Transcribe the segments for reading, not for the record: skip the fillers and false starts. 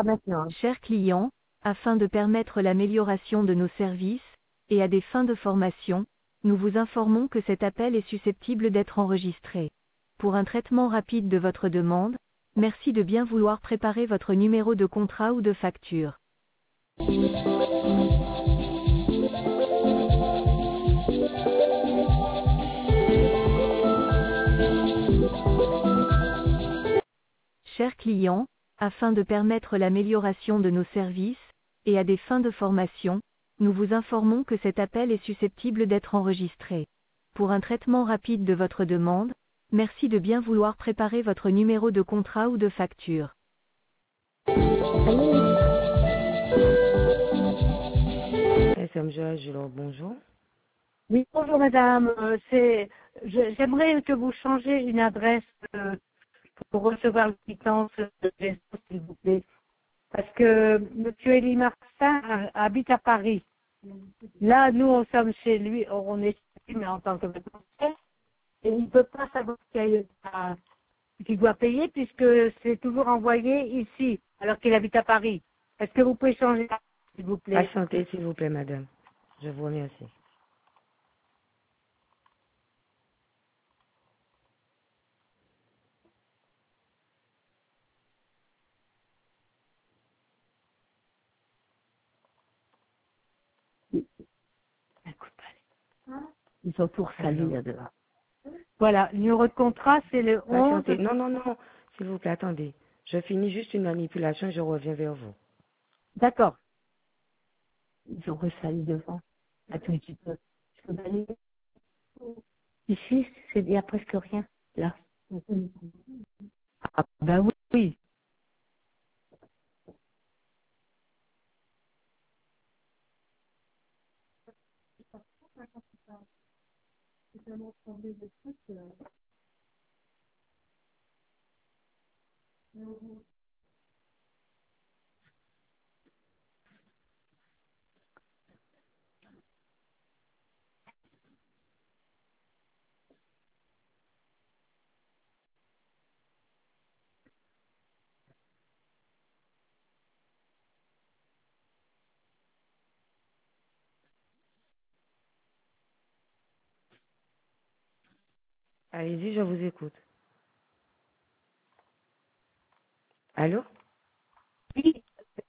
pas maintenant. Chers clients, afin de permettre l'amélioration de nos services, et à des fins de formation, nous vous informons que cet appel est susceptible d'être enregistré. Pour un traitement rapide de votre demande, merci de bien vouloir préparer votre numéro de contrat ou de facture. Chers clients, afin de permettre l'amélioration de nos services, et à des fins de formation, nous vous informons que cet appel est susceptible d'être enregistré. Pour un traitement rapide de votre demande, merci de bien vouloir préparer votre numéro de contrat ou de facture. SMG Gilles, bonjour. Oui, bonjour madame. J'aimerais que vous changiez une adresse pour recevoir le quittance de gestion, s'il vous plaît. Parce que monsieur Élie Martin habite à Paris. Là, nous, on sommes chez lui, on est chez lui, mais en tant que vacancier, et il ne peut pas savoir qu'il doit payer puisque c'est toujours envoyé ici, alors qu'il habite à Paris. Est-ce que vous pouvez changer, s'il vous plaît? Patientez, s'il vous plaît, madame. Je vous remercie. Ils sont tous salis là-dedans. Voilà, le numéro de contrat, c'est le 11. Patientez. Non, non, non. S'il vous plaît, attendez. Je finis juste une manipulation et je reviens vers vous. D'accord. Ils ont ressali devant. Attends un petit peu. Je peux balayer. Ici, il n'y a presque rien. Là. Ah, ben oui. Oui. Allez-y, je vous écoute. Allô? Oui.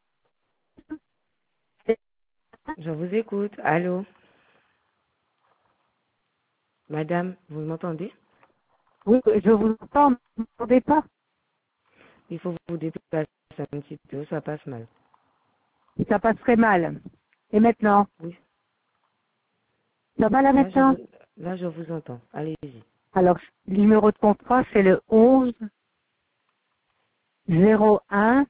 Je vous écoute. Allô? Madame, vous m'entendez? Oui, je vous entends, ne m'entendez pas. Il faut vous déplacer un petit peu, ça passe mal. Ça passerait mal. Et maintenant? Oui. Ça va là maintenant? Là, je vous entends. Allez-y. Alors, le numéro de contrat, c'est le 11 01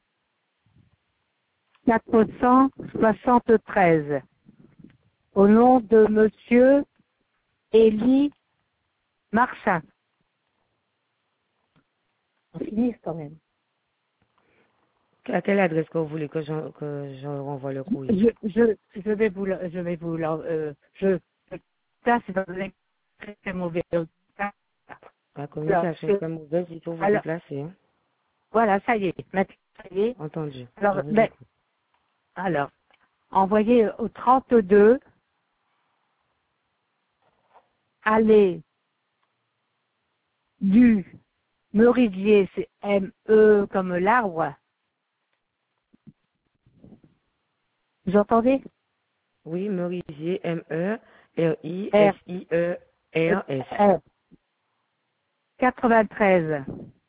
473. Au nom de monsieur Élie Marchand. On finisse quand même. À quelle adresse que vous voulez que je renvoie le courrier? Je vais vous ça c'est pas très, très mauvais. La communication est très mauvaise, il faut vous Alors, déplacer. Hein? voilà, ça y est. Maintenant, ça y est. Entendu. Alors, Je vous écoute. envoyez au 32, allée du Merisier, c'est M-E comme l'arbre. Vous entendez? Oui, Merisier, M-E-R-I-S-I-E-R-S. R 93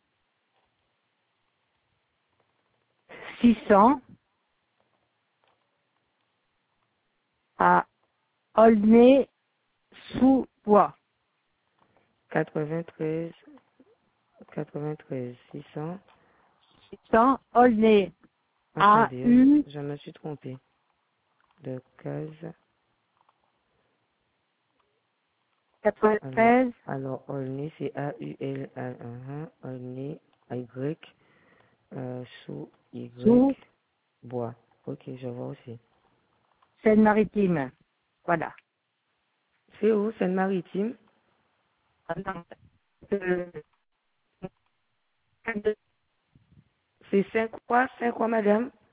600 à Aulnay-sous-Bois. 93 600. 600 Aulnay. Attendez, A-U je me suis trompée. De case. Alors, 93 Aulnay, c'est A-U-L-A-1, Aulnay, Y, sous Y, sous bois. Ok, je vois aussi. Seine-Maritime. Voilà. C'est où, Seine-Maritime? Euh, C'est 5 quoi, madame?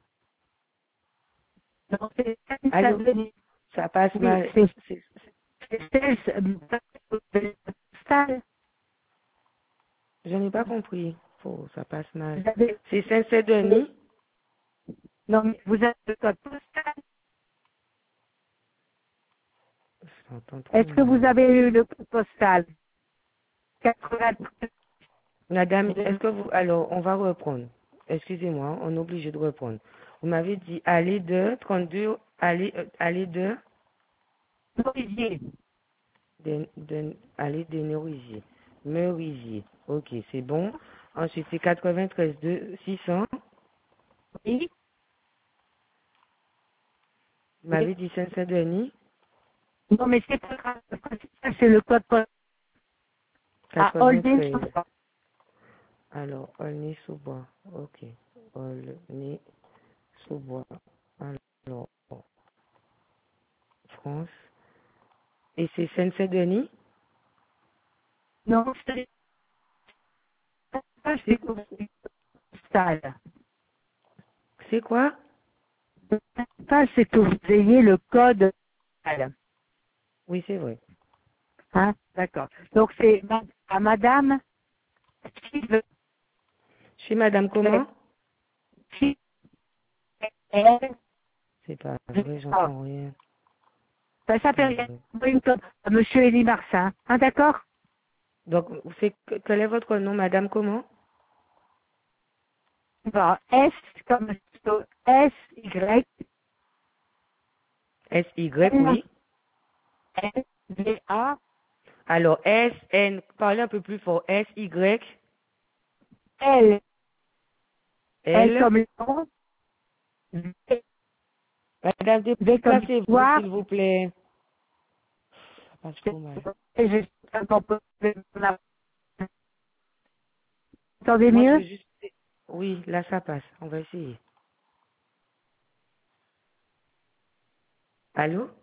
Non, c'est Allô? Seine-Saint-Denis. Ça passe Oui, mal. c'est C'est- 16 postale. Je n'ai pas compris. Oh, ça passe mal. Vous avez, C'est Saint-Denis? non, mais vous avez le code postal. Je t'entends trop Est-ce que vous mal. avez eu le code postal? 80. Madame, est-ce que vous... Alors, on va reprendre. Excusez-moi, on est obligé de reprendre. Vous m'avez dit aller de 32, aller de, Merisier. aller de Merisier. Merisier. Ok, c'est bon. Ensuite, c'est 93 de 600. Oui. Vous m'avez dit Saint-Denis. Non, mais c'est pas grave. Ça, c'est le code postal. À Holden. 93. Alors, Aulnay-sous-Bois. Ok. Aulnay-sous-Bois. Alors, France. Et c'est Saint-Denis? Non, c'est pas C'est c'est le code postal. c'est quoi? Le principal, c'est que vous ayez le code postal. Oui, c'est vrai. Hein? D'accord. Donc, c'est à madame Steve, Chez Madame comment? elle, C'est pas vrai, j'entends rien. ça C'est s'appelle vrai. Monsieur Elie Marsin. Hein, d'accord? Donc, quel est votre nom, Madame comment? Bon, S comme S, Y, S-Y, N, oui. N, V, A, Alors, S-N, parlez un peu plus fort. S-Y, L, L L. comme Léon, V, Madame, V comme déplacez-vous, Victoire, s'il vous plaît. Ça passe trop mal. et je vous entendez Moi, je mieux? veux juste... Oui, là, ça passe. On va essayer. Allô?